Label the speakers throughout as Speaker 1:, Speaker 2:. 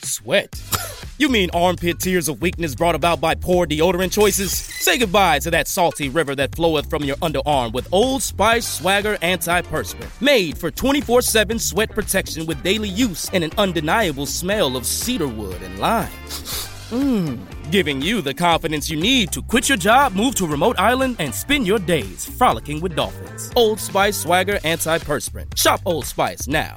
Speaker 1: Sweat? You mean armpit tears of weakness brought about by poor deodorant choices? Say goodbye to that salty river that floweth from your underarm with Old Spice Swagger Antiperspirant. Made for 24/7 sweat protection with daily use and an undeniable smell of cedarwood and lime. Giving you the confidence you need to quit your job, move to a remote island, and spend your days frolicking with dolphins. Old Spice Swagger Antiperspirant. Shop Old Spice now.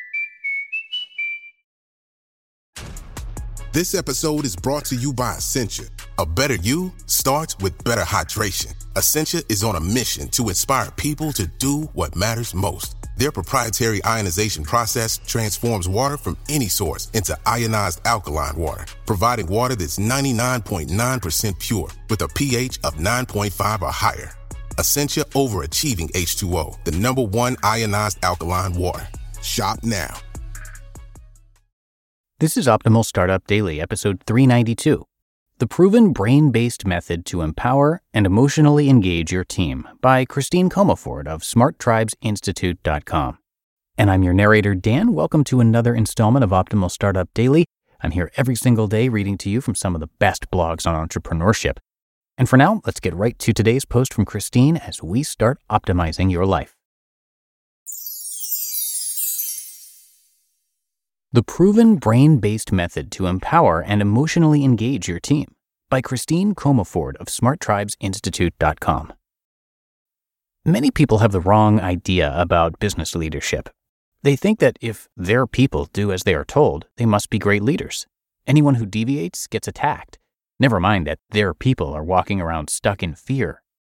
Speaker 2: This episode is brought to you by Essentia. A better you starts with better hydration. Essentia is on a mission to inspire people to do what matters most. Their proprietary ionization process transforms water from any source into ionized alkaline water, providing water that's 99.9% pure with a pH of 9.5 or higher. Essentia overachieving H2O, the #1 ionized alkaline water. Shop now.
Speaker 3: This is Optimal Startup Daily, episode 392, The Proven Brain-Based Method to Empower and Emotionally Engage Your Team by Christine Comaford of SmartTribesInstitute.com. And I'm your narrator, Dan. Welcome to another installment of Optimal Startup Daily. I'm here every single day reading to you from some of the best blogs on entrepreneurship. And for now, let's get right to today's post from Christine as we start optimizing your life. The Proven Brain-Based Method to Empower and Emotionally Engage Your Team by Christine Comaford of SmartTribesInstitute.com. Many people have the wrong idea about business leadership. They think that if their people do as they are told, they must be great leaders. Anyone who deviates gets attacked. Never mind that their people are walking around stuck in fear.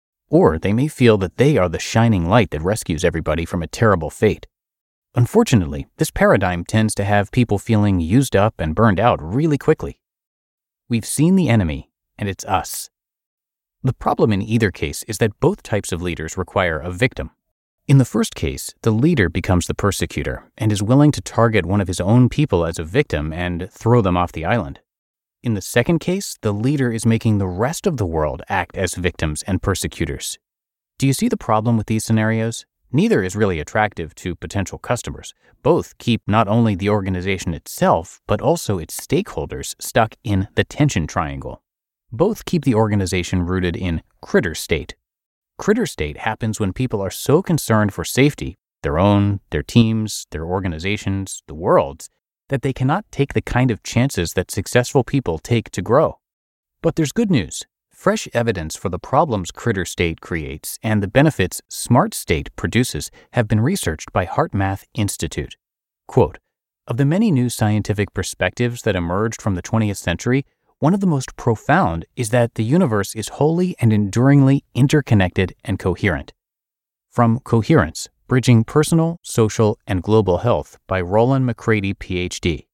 Speaker 3: Or they may feel that they are the shining light that rescues everybody from a terrible fate. Unfortunately, this paradigm tends to have people feeling used up and burned out really quickly. We've seen the enemy, and it's us. The problem in either case is that both types of leaders require a victim. In the first case, the leader becomes the persecutor and is willing to target one of his own people as a victim and throw them off the island. In the second case, the leader is making the rest of the world act as victims and persecutors. Do you see the problem with these scenarios? Neither is really attractive to potential customers. Both keep not only the organization itself, but also its stakeholders stuck in the tension triangle. Both keep the organization rooted in critter state. Critter state happens when people are so concerned for safety, their own, their teams, their organizations, the world's, that they cannot take the kind of chances that successful people take to grow. But there's good news. Fresh evidence for the problems critter state creates and the benefits smart state produces have been researched by HeartMath Institute. Quote, of the many new scientific perspectives that emerged from the 20th century, one of the most profound is that the universe is wholly and enduringly interconnected and coherent. From Coherence, Bridging Personal, Social, and Global Health by Roland McCready, Ph.D.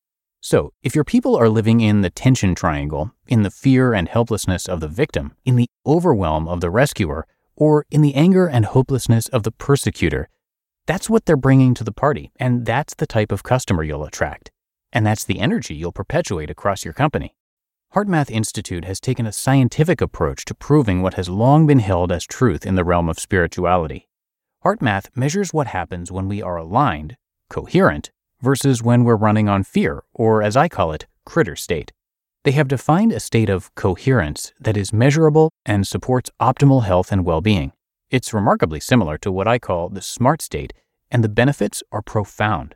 Speaker 3: So, if your people are living in the tension triangle, in the fear and helplessness of the victim, in the overwhelm of the rescuer, or in the anger and hopelessness of the persecutor, that's what they're bringing to the party, and that's the type of customer you'll attract. And that's the energy you'll perpetuate across your company. HeartMath Institute has taken a scientific approach to proving what has long been held as truth in the realm of spirituality. HeartMath measures what happens when we are aligned, coherent, versus when we're running on fear, or as I call it, critter state. They have defined a state of coherence that is measurable and supports optimal health and well-being. It's remarkably similar to what I call the smart state, and the benefits are profound.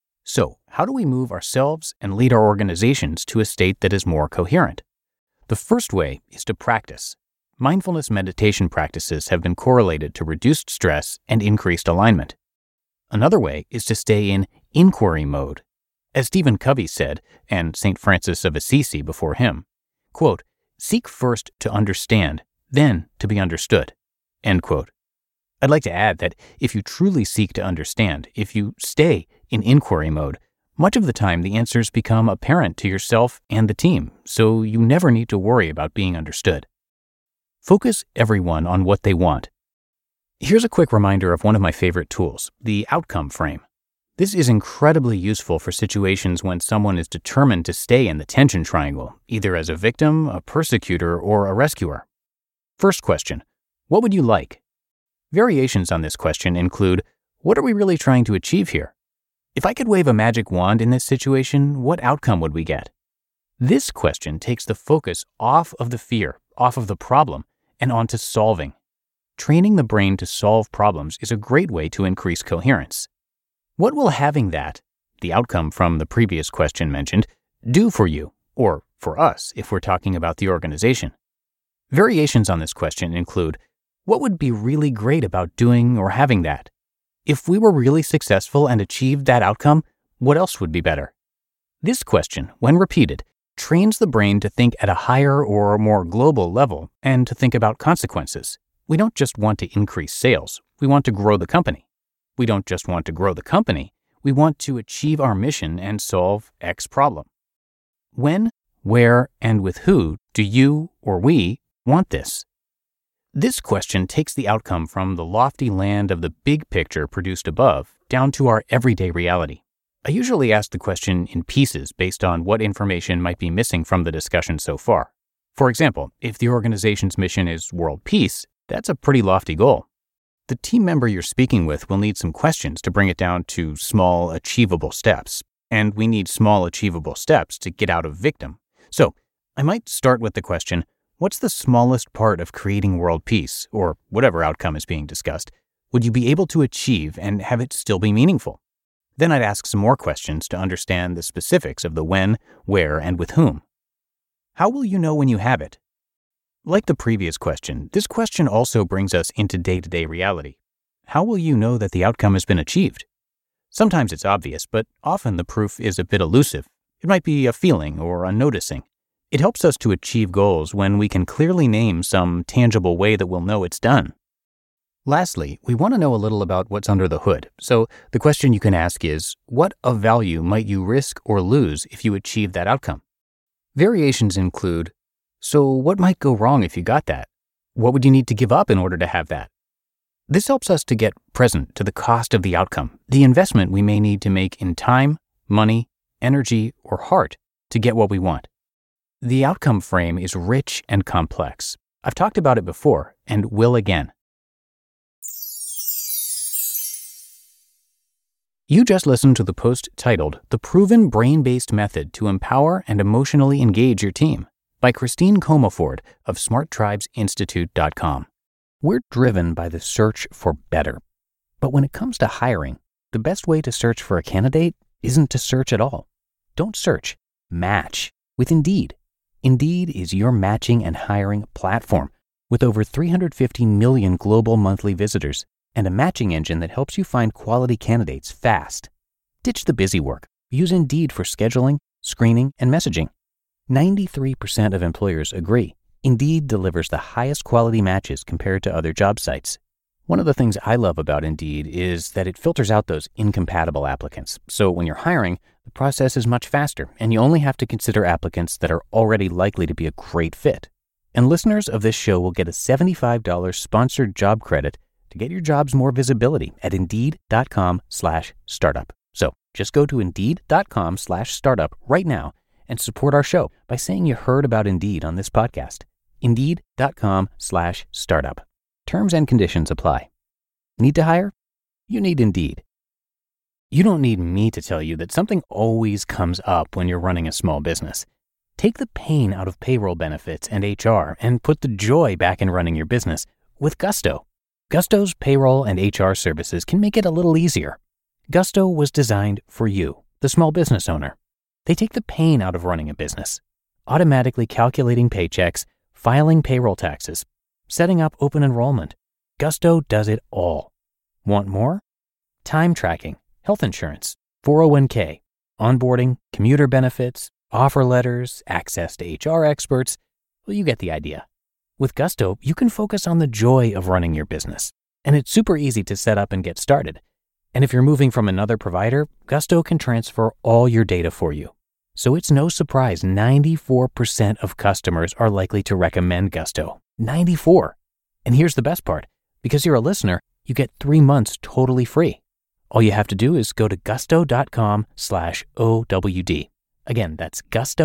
Speaker 3: So, how do we move ourselves and lead our organizations to a state that is more coherent? The first way is to practice. Mindfulness meditation practices have been correlated to reduced stress and increased alignment. Another way is to stay in inquiry mode. As Stephen Covey said, and St. Francis of Assisi before him, quote, seek first to understand, then to be understood, end quote. I'd like to add that if you truly seek to understand, if you stay in inquiry mode, much of the time the answers become apparent to yourself and the team, so you never need to worry about being understood. Focus everyone on what they want. Here's a quick reminder of one of my favorite tools, the outcome frame. This is incredibly useful for situations when someone is determined to stay in the tension triangle, either as a victim, a persecutor, or a rescuer. First question, what would you like? Variations on this question include, what are we really trying to achieve here? If I could wave a magic wand in this situation, what outcome would we get? This question takes the focus off of the fear, off of the problem, and onto solving. Training the brain to solve problems is a great way to increase coherence. What will having that, the outcome from the previous question mentioned, do for you, or for us if we're talking about the organization? Variations on this question include, what would be really great about doing or having that? If we were really successful and achieved that outcome, what else would be better? This question, when repeated, trains the brain to think at a higher or more global level and to think about consequences. We don't just want to increase sales, we want to grow the company. We don't just want to grow the company, we want to achieve our mission and solve X problem. When, where, and with who do you or we want this? This question takes the outcome from the lofty land of the big picture produced above down to our everyday reality. I usually ask the question in pieces based on what information might be missing from the discussion so far. For example, if the organization's mission is world peace, that's a pretty lofty goal. The team member you're speaking with will need some questions to bring it down to small, achievable steps. And we need small, achievable steps to get out of victim. So I might start with the question, what's the smallest part of creating world peace, or whatever outcome is being discussed, would you be able to achieve and have it still be meaningful? Then I'd ask some more questions to understand the specifics of the when, where, and with whom. How will you know when you have it? Like the previous question, this question also brings us into day-to-day reality. How will you know that the outcome has been achieved? Sometimes it's obvious, but often the proof is a bit elusive. It might be a feeling or a noticing. It helps us to achieve goals when we can clearly name some tangible way that we'll know it's done. Lastly, we want to know a little about what's under the hood. So the question you can ask is, what of value might you risk or lose if you achieve that outcome? Variations include, so what might go wrong if you got that? What would you need to give up in order to have that? This helps us to get present to the cost of the outcome, the investment we may need to make in time, money, energy, or heart to get what we want. The outcome frame is rich and complex. I've talked about it before and will again. You just listened to the post titled The Proven Brain-Based Method to Empower and Emotionally Engage Your Team by Christine Comaford of SmartTribesInstitute.com. We're driven by the search for better. But when it comes to hiring, the best way to search for a candidate isn't to search at all. Don't search. Match with Indeed. Indeed is your matching and hiring platform with over 350 million global monthly visitors and a matching engine that helps you find quality candidates fast. Ditch the busy work. Use Indeed for scheduling, screening, and messaging. 93% of employers agree Indeed delivers the highest quality matches compared to other job sites. One of the things I love about Indeed is that it filters out those incompatible applicants. So when you're hiring, the process is much faster, and you only have to consider applicants that are already likely to be a great fit. And listeners of this show will get a $75 sponsored job credit to get your jobs more visibility at Indeed.com/startup. So just go to Indeed.com/startup right now and support our show by saying you heard about Indeed on this podcast. Indeed.com/startup. Terms and conditions apply. Need to hire? You need Indeed. You don't need me to tell you that something always comes up when you're running a small business. Take the pain out of payroll benefits and HR and put the joy back in running your business with Gusto. Gusto's payroll and HR services can make it a little easier. Gusto was designed for you, the small business owner. They take the pain out of running a business, automatically calculating paychecks, filing payroll taxes, setting up open enrollment. Gusto does it all. Want more? Time tracking, health insurance, 401k, onboarding, commuter benefits, offer letters, access to HR experts. Well, you get the idea. With Gusto, you can focus on the joy of running your business, and it's super easy to set up and get started. And if you're moving from another provider, Gusto can transfer all your data for you. So it's no surprise 94% of customers are likely to recommend Gusto. 94. And here's the best part. Because you're a listener, you get 3 months totally free. All you have to do is go to gusto.com/OWD. Again, that's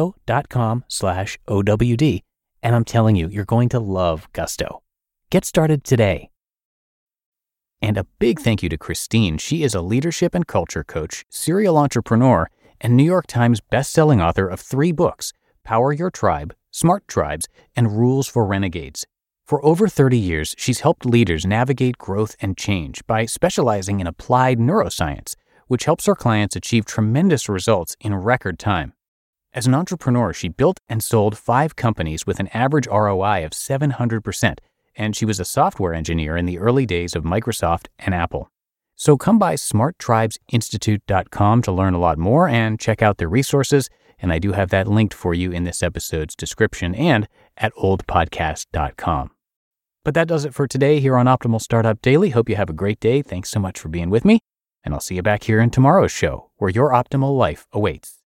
Speaker 3: gusto.com/OWD. And I'm telling you, you're going to love Gusto. Get started today. And a big thank you to Christine. She is a leadership and culture coach, serial entrepreneur, and New York Times bestselling author of 3 books, Power Your Tribe, Smart Tribes, and Rules for Renegades. For over 30 years, she's helped leaders navigate growth and change by specializing in applied neuroscience, which helps her clients achieve tremendous results in record time. As an entrepreneur, she built and sold 5 companies with an average ROI of 700%, and she was a software engineer in the early days of Microsoft and Apple. So come by smarttribesinstitute.com to learn a lot more and check out their resources, and I do have that linked for you in this episode's description and at oldpodcast.com. But that does it for today here on Optimal Startup Daily. Hope you have a great day. Thanks so much for being with me, and I'll see you back here in tomorrow's show where your optimal life awaits.